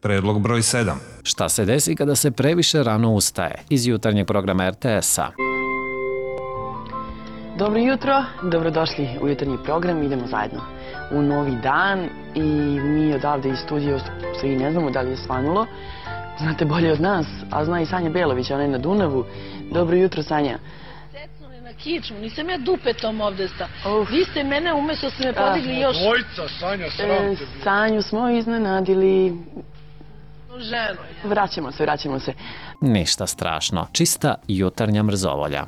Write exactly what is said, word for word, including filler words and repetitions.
Predlog broj sedam. Šta se desi kada se previše rano ustaje? Iz jutarnjeg programa er te es-a. Dobro jutro, dobrodošli u jutarnji program, idemo zajedno u novi dan i mi odavde iz studija se i ne znamo da li je svanulo. Znate bolje od nas, a zna i Sanja Belović, ona je na Dunavu. Dobro jutro, Sanja. Secnuli na kičmu, nisam ja dupetom ovde sta. Vi ste mene umesto ste me podigli još... Dvojca, Sanja, sram te. Sanju smo iznenadili. Ženo je. Vraćamo se, vraćamo se. Ništa strašno, čista jutarnja mrzovolja.